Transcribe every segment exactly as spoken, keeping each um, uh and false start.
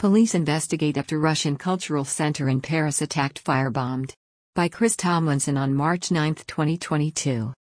Police investigate after Russian Cultural Center in Paris attacked firebombed. By Chris Tomlinson on March ninth, twenty twenty-two.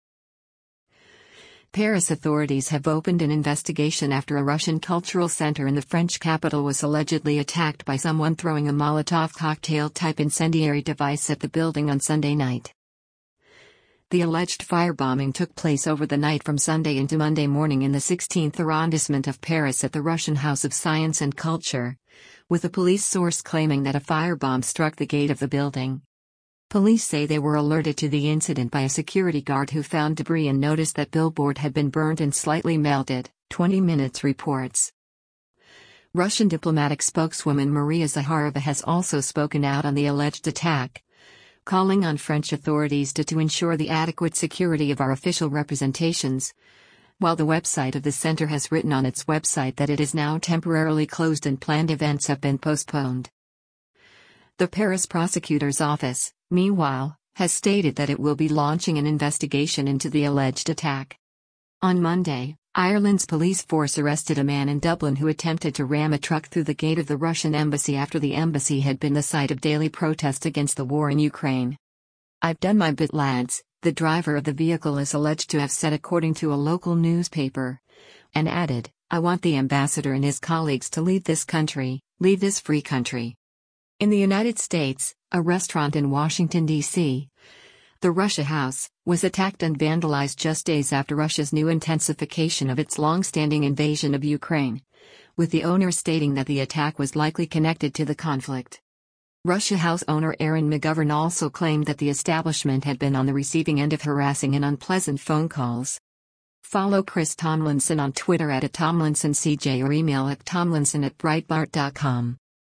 Paris authorities have opened an investigation after a Russian cultural center in the French capital was allegedly attacked by someone throwing a Molotov cocktail-type incendiary device at the building on Sunday night. The alleged firebombing took place over the night from Sunday into Monday morning in the sixteenth arrondissement of Paris at the Russian House of Science and Culture, with a police source claiming that a firebomb struck the gate of the building. Police say they were alerted to the incident by a security guard who found debris and noticed that billboard had been burned and slightly melted, twenty minutes reports. Russian diplomatic spokeswoman Maria Zakharova has also spoken out on the alleged attack, calling on French authorities to, to ensure the adequate security of our official representations, while the website of the center has written on its website that it is now temporarily closed and planned events have been postponed. The Paris prosecutor's office, meanwhile, has stated that it will be launching an investigation into the alleged attack. On Monday, Ireland's police force arrested a man in Dublin who attempted to ram a truck through the gate of the Russian embassy after the embassy had been the site of daily protests against the war in Ukraine. "I've done my bit, lads," the driver of the vehicle is alleged to have said according to a local newspaper, and added, "I want the ambassador and his colleagues to leave this country, leave this free country." In the United States, a restaurant in Washington, D C, the Russia House, was attacked and vandalized just days after Russia's new intensification of its long-standing invasion of Ukraine, with the owner stating that the attack was likely connected to the conflict. Russia House owner Aaron McGovern also claimed that the establishment had been on the receiving end of harassing and unpleasant phone calls. Follow Chris Tomlinson on Twitter at Tomlinson C J or email at tomlinson at breitbart dot com.